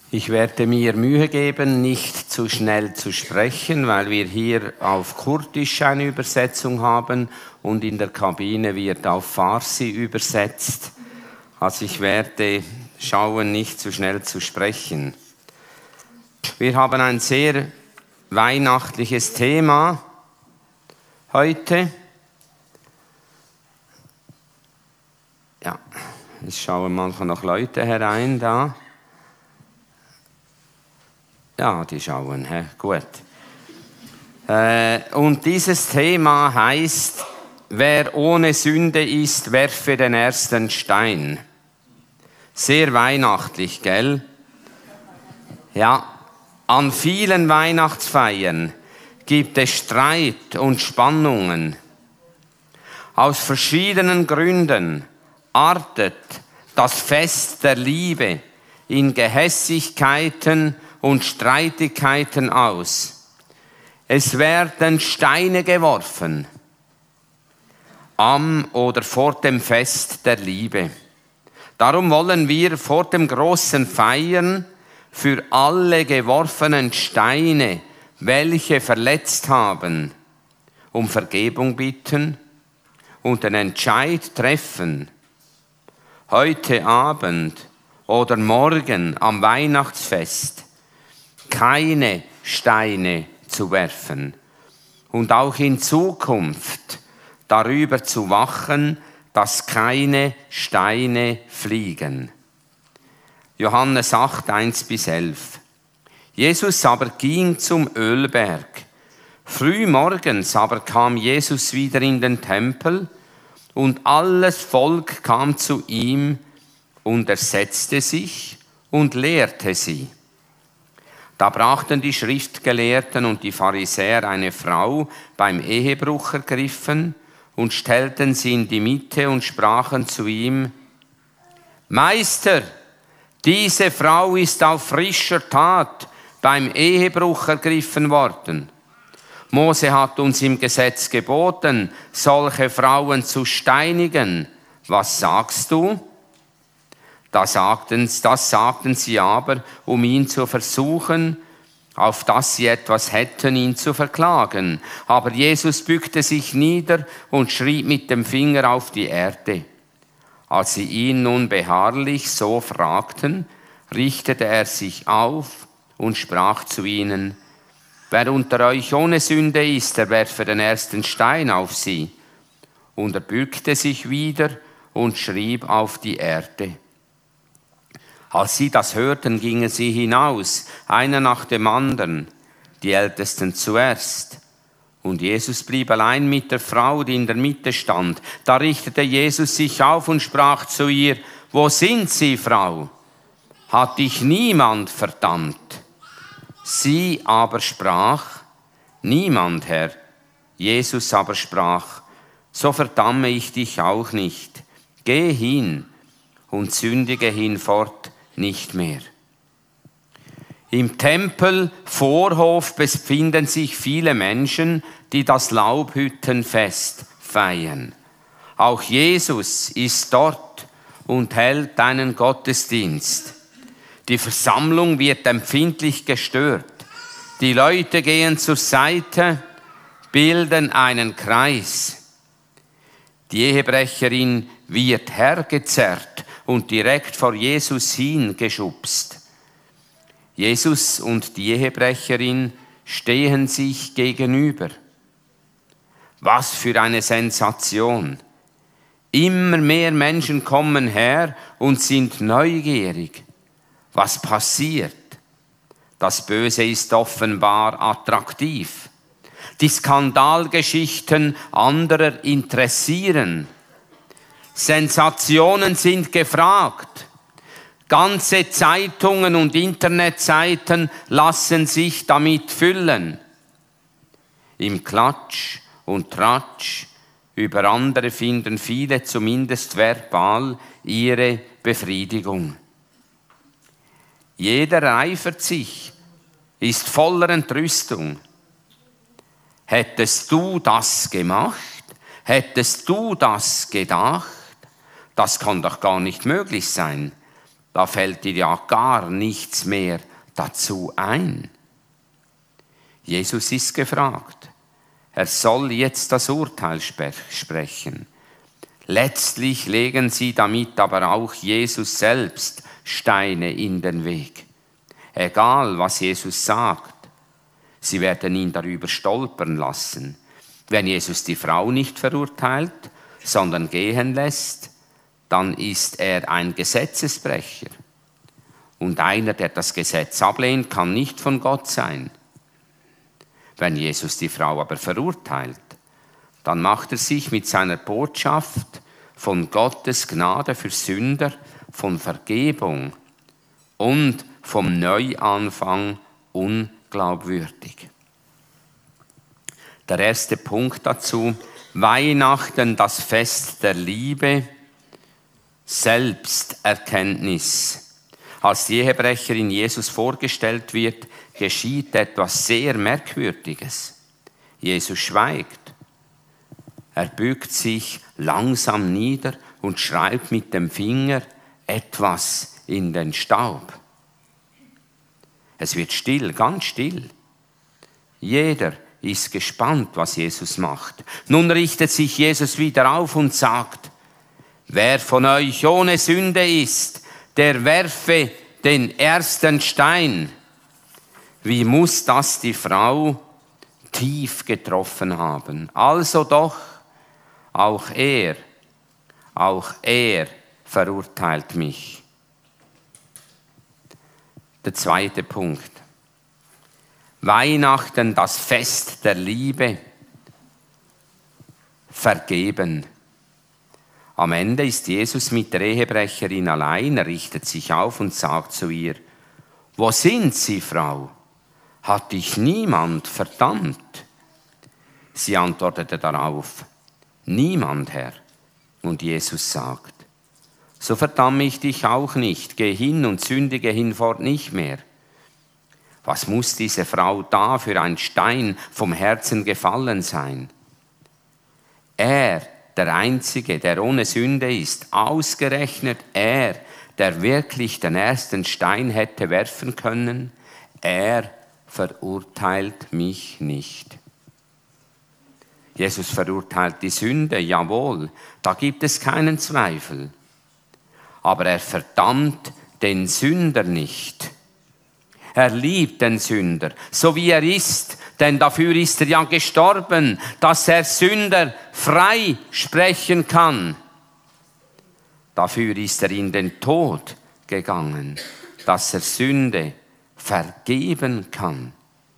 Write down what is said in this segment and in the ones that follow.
Ich werde mir Mühe geben, nicht zu schnell zu sprechen, weil wir hier auf Kurdisch eine Übersetzung haben und in der Kabine wird auf Farsi übersetzt. Also ich werde schauen, nicht zu schnell zu sprechen. Wir haben ein sehr weihnachtliches Thema heute. Ja, es schauen manchmal noch Leute herein da. Ja, die schauen, gut. Und dieses Thema heißt, wer ohne Sünde ist, werfe den ersten Stein. Sehr weihnachtlich, gell? Ja, an vielen Weihnachtsfeiern gibt es Streit und Spannungen. Aus verschiedenen Gründen artet das Fest der Liebe in Gehässigkeiten und Streitigkeiten aus. Es werden Steine geworfen am oder vor dem Fest der Liebe. Darum wollen wir vor dem großen Feiern für alle geworfenen Steine, welche verletzt haben, um Vergebung bitten und den Entscheid treffen, heute Abend oder morgen am Weihnachtsfest keine Steine zu werfen und auch in Zukunft darüber zu wachen, dass keine Steine fliegen. Johannes 8, 1-11. Jesus aber ging zum Ölberg. Früh morgens aber kam Jesus wieder in den Tempel und alles Volk kam zu ihm und er setzte sich und lehrte sie. Da brachten die Schriftgelehrten und die Pharisäer eine Frau beim Ehebruch ergriffen und stellten sie in die Mitte und sprachen zu ihm: Meister, diese Frau ist auf frischer Tat beim Ehebruch ergriffen worden. Mose hat uns im Gesetz geboten, solche Frauen zu steinigen. Was sagst du? Das sagten sie aber, um ihn zu versuchen, auf dass sie etwas hätten, ihn zu verklagen. Aber Jesus bückte sich nieder und schrieb mit dem Finger auf die Erde. Als sie ihn nun beharrlich so fragten, richtete er sich auf und sprach zu ihnen: Wer unter euch ohne Sünde ist, der werfe den ersten Stein auf sie. Und er bückte sich wieder und schrieb auf die Erde. Als sie das hörten, gingen sie hinaus, einer nach dem anderen, die Ältesten zuerst. Und Jesus blieb allein mit der Frau, die in der Mitte stand. Da richtete Jesus sich auf und sprach zu ihr: Wo sind sie, Frau? Hat dich niemand verdammt? Sie aber sprach: Niemand, Herr. Jesus aber sprach: So verdamme ich dich auch nicht. Geh hin und sündige hinfort nicht mehr. Im Tempelvorhof befinden sich viele Menschen, die das Laubhüttenfest feiern. Auch Jesus ist dort und hält einen Gottesdienst. Die Versammlung wird empfindlich gestört. Die Leute gehen zur Seite, bilden einen Kreis. Die Ehebrecherin wird hergezerrt und direkt vor Jesus hingeschubst. Jesus und die Ehebrecherin stehen sich gegenüber. Was für eine Sensation! Immer mehr Menschen kommen her und sind neugierig. Was passiert? Das Böse ist offenbar attraktiv. Die Skandalgeschichten anderer interessieren. Sensationen sind gefragt. Ganze Zeitungen und Internetseiten lassen sich damit füllen. Im Klatsch und Tratsch über andere finden viele zumindest verbal ihre Befriedigung. Jeder eifert sich, ist voller Entrüstung. Hättest du das gemacht? Hättest du das gedacht? Das kann doch gar nicht möglich sein. da fällt dir ja gar nichts mehr dazu ein. Jesus ist gefragt. Er soll jetzt das Urteil sprechen. Letztlich legen sie damit aber auch Jesus selbst Steine in den Weg. Egal, was Jesus sagt, sie werden ihn darüber stolpern lassen. Wenn Jesus die Frau nicht verurteilt, sondern gehen lässt, dann ist er ein Gesetzesbrecher. Und einer, der das Gesetz ablehnt, kann nicht von Gott sein. Wenn Jesus die Frau aber verurteilt, dann macht er sich mit seiner Botschaft von Gottes Gnade für Sünder, von Vergebung und vom Neuanfang unglaubwürdig. Der erste Punkt dazu: Weihnachten, das Fest der Liebe, Selbsterkenntnis. Als die Ehebrecherin Jesus vorgestellt wird, geschieht etwas sehr Merkwürdiges. Jesus schweigt. Er bückt sich langsam nieder und schreibt mit dem Finger etwas in den Staub. Es wird still, ganz still. Jeder ist gespannt, was Jesus macht. Nun richtet sich Jesus wieder auf und sagt: Wer von euch ohne Sünde ist, der werfe den ersten Stein. Wie muss das die Frau tief getroffen haben? Also doch, auch er verurteilt mich. Der zweite Punkt. Weihnachten, das Fest der Liebe, vergeben. Am Ende ist Jesus mit der Ehebrecherin allein, er richtet sich auf und sagt zu ihr: Wo sind Sie, Frau? Hat dich niemand verdammt? Sie antwortete darauf: Niemand, Herr. Und Jesus sagt: So verdamme ich dich auch nicht, geh hin und sündige hinfort nicht mehr. Was muss diese Frau da für ein Stein vom Herzen gefallen sein? Er, der Einzige, der ohne Sünde ist, ausgerechnet er, der wirklich den ersten Stein hätte werfen können, er verurteilt mich nicht. Jesus verurteilt die Sünde, jawohl, da gibt es keinen Zweifel. Aber er verdammt den Sünder nicht. Er liebt den Sünder, so wie er ist, denn dafür ist er ja gestorben, dass er Sünder frei sprechen kann. Dafür ist er in den Tod gegangen, dass er Sünde vergeben kann.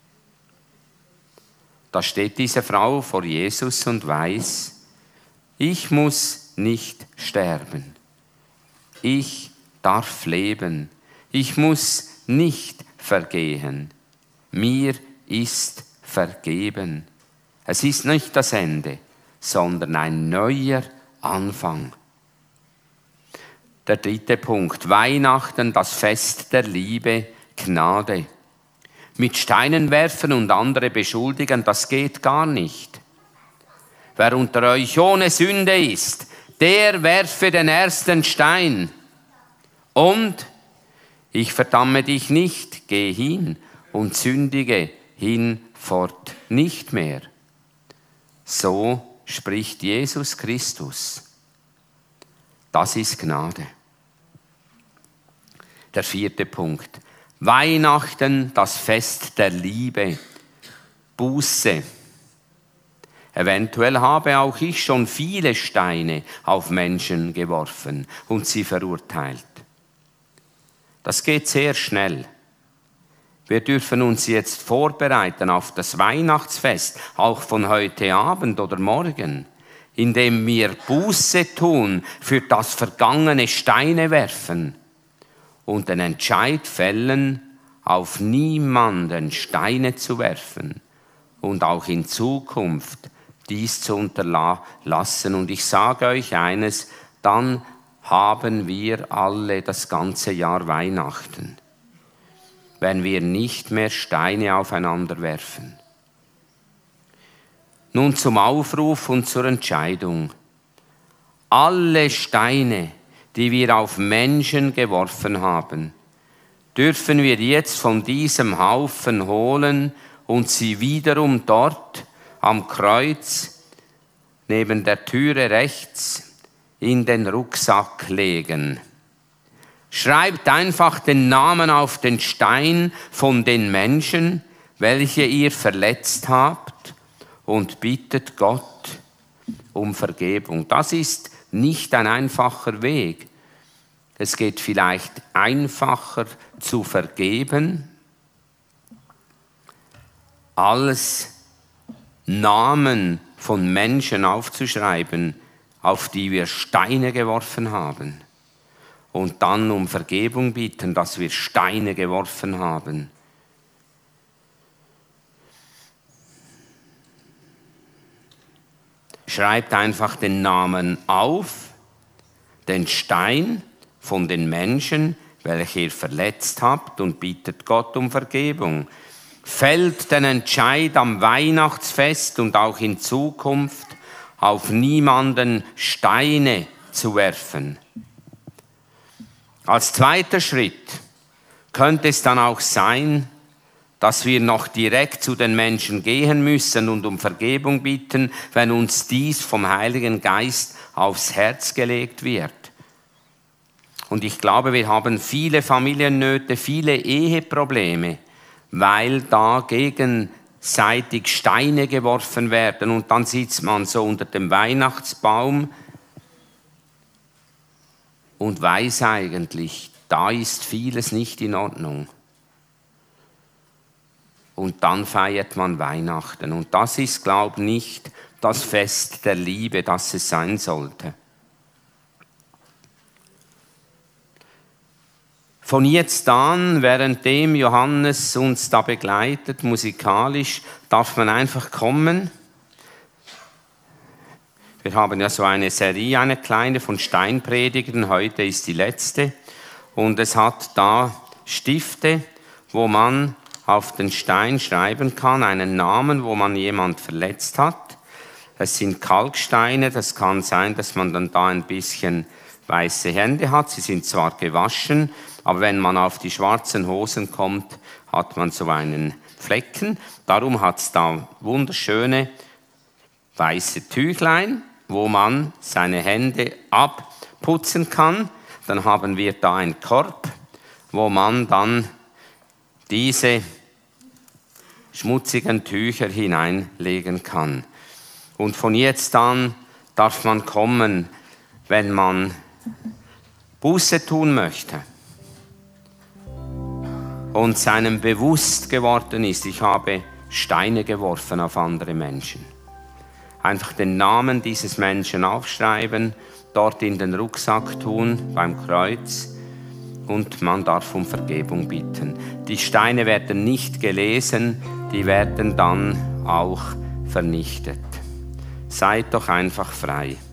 Da steht diese Frau vor Jesus und weiß: Ich muss nicht sterben. Ich darf leben. Ich muss nicht vergehen. Mir ist vergeben. Es ist nicht das Ende, sondern ein neuer Anfang. Der dritte Punkt. Weihnachten, das Fest der Liebe, Gnade. Mit Steinen werfen und andere beschuldigen, das geht gar nicht. Wer unter euch ohne Sünde ist, der werfe den ersten Stein. Und ich verdamme dich nicht, geh hin und sündige hinfort nicht mehr. So spricht Jesus Christus. Das ist Gnade. Der vierte Punkt. Weihnachten, das Fest der Liebe, Buße. Eventuell habe auch ich schon viele Steine auf Menschen geworfen und sie verurteilt. Das geht sehr schnell. Wir dürfen uns jetzt vorbereiten auf das Weihnachtsfest, auch von heute Abend oder morgen, indem wir Buße tun, für das vergangene Steine werfen und den Entscheid fällen, auf niemanden Steine zu werfen und auch in Zukunft dies zu unterlassen. Und ich sage euch eines, dann haben wir alle das ganze Jahr Weihnachten, wenn wir nicht mehr Steine aufeinander werfen. Nun zum Aufruf und zur Entscheidung. Alle Steine, die wir auf Menschen geworfen haben, dürfen wir jetzt von diesem Haufen holen und sie wiederum dort am Kreuz neben der Türe rechts in den Rucksack legen. Schreibt einfach den Namen auf den Stein von den Menschen, welche ihr verletzt habt, und bittet Gott um Vergebung. Das ist nicht ein einfacher Weg. Es geht vielleicht einfacher zu vergeben, als Namen von Menschen aufzuschreiben, auf die wir Steine geworfen haben. Und dann um Vergebung bitten, dass wir Steine geworfen haben. Schreibt einfach den Namen auf, den Stein von den Menschen, welche ihr verletzt habt, und bittet Gott um Vergebung. Fällt den Entscheid am Weihnachtsfest und auch in Zukunft, auf niemanden Steine zu werfen. Als zweiter Schritt könnte es dann auch sein, dass wir noch direkt zu den Menschen gehen müssen und um Vergebung bitten, wenn uns dies vom Heiligen Geist aufs Herz gelegt wird. Und ich glaube, wir haben viele Familiennöte, viele Eheprobleme, weil da gegenseitig Steine geworfen werden und dann sitzt man so unter dem Weihnachtsbaum und weiß eigentlich, da ist vieles nicht in Ordnung. Und dann feiert man Weihnachten. Und das ist, glaube ich, nicht das Fest der Liebe, das es sein sollte. Von jetzt an, währenddem Johannes uns da begleitet, musikalisch, darf man einfach kommen. Wir haben ja so eine Serie, eine kleine von Steinpredigten, heute ist die letzte. Und es hat da Stifte, wo man auf den Stein schreiben kann, einen Namen, wo man jemand verletzt hat. Es sind Kalksteine, das kann sein, dass man dann da ein bisschen weiße Hände hat. Sie sind zwar gewaschen, aber wenn man auf die schwarzen Hosen kommt, hat man so einen Flecken. Darum hat es da wunderschöne weiße Tüchlein, wo man seine Hände abputzen kann. Dann haben wir da einen Korb, wo man dann diese schmutzigen Tücher hineinlegen kann. Und von jetzt an darf man kommen, wenn man Buße tun möchte und seinem bewusst geworden ist, ich habe Steine geworfen auf andere Menschen. Einfach den Namen dieses Menschen aufschreiben, dort in den Rucksack tun, beim Kreuz, und man darf um Vergebung bitten. Die Steine werden nicht gelesen, die werden dann auch vernichtet. Seid doch einfach frei.